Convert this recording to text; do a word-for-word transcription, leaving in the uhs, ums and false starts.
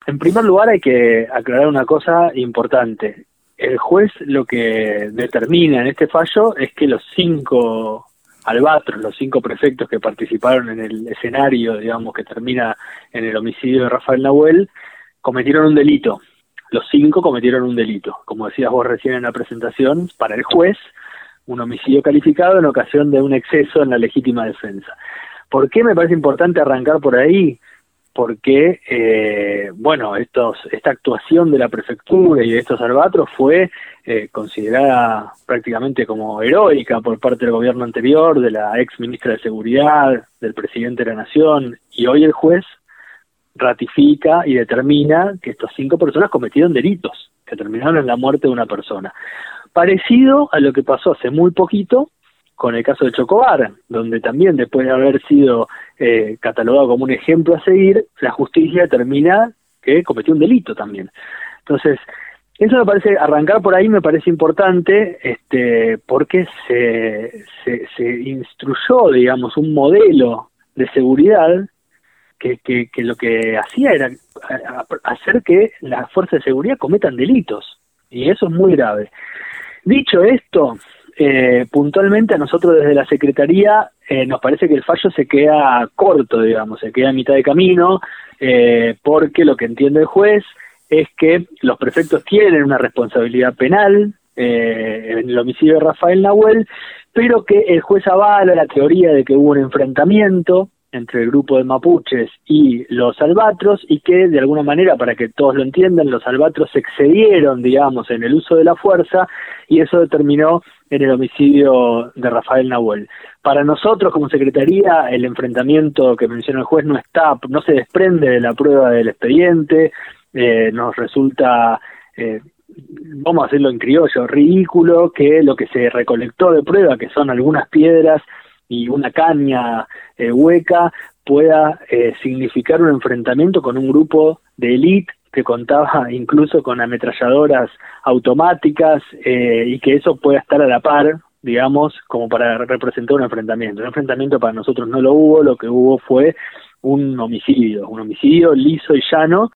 en primer lugar hay que aclarar una cosa importante. El juez lo que determina en este fallo es que los cinco albatros, los cinco prefectos que participaron en el escenario, digamos, que termina en el homicidio de Rafael Nahuel, cometieron un delito. Los cinco cometieron un delito. Como decías vos recién en la presentación, para el juez, un homicidio calificado en ocasión de un exceso en la legítima defensa. ¿Por qué me parece importante arrancar por ahí? Porque, eh, bueno, estos, esta actuación de la prefectura y de estos albatros fue eh, considerada prácticamente como heroica por parte del gobierno anterior, de la ex ministra de Seguridad, del presidente de la Nación, y hoy el juez ratifica y determina que estas cinco personas cometieron delitos, que terminaron en la muerte de una persona. Parecido a lo que pasó hace muy poquito con el caso de Chocobar, donde también después de haber sido eh, catalogado como un ejemplo a seguir, la justicia determina que cometió un delito también. Entonces, eso me parece, arrancar por ahí me parece importante, este, porque se, se, se instruyó, digamos, un modelo de seguridad que, que, que lo que hacía era hacer que las fuerzas de seguridad cometan delitos, y eso es muy grave. Dicho esto, Eh, puntualmente a nosotros desde la Secretaría eh, nos parece que el fallo se queda corto, digamos, se queda a mitad de camino, eh, porque lo que entiende el juez es que los prefectos tienen una responsabilidad penal eh, en el homicidio de Rafael Nahuel, pero que el juez avala la teoría de que hubo un enfrentamiento entre el grupo de mapuches y los albatros, y que de alguna manera, para que todos lo entiendan, los albatros excedieron, digamos, en el uso de la fuerza, y eso determinó en el homicidio de Rafael Nahuel. Para nosotros, como Secretaría, el enfrentamiento que menciona el juez no está, no se desprende de la prueba del expediente, eh, nos resulta, eh, vamos a hacerlo en criollo, ridículo que lo que se recolectó de prueba, que son algunas piedras y una caña eh, hueca, pueda eh, significar un enfrentamiento con un grupo de élite que contaba incluso con ametralladoras automáticas, eh, y que eso pueda estar a la par, digamos, como para representar un enfrentamiento. Un enfrentamiento para nosotros no lo hubo, lo que hubo fue un homicidio, un homicidio liso y llano,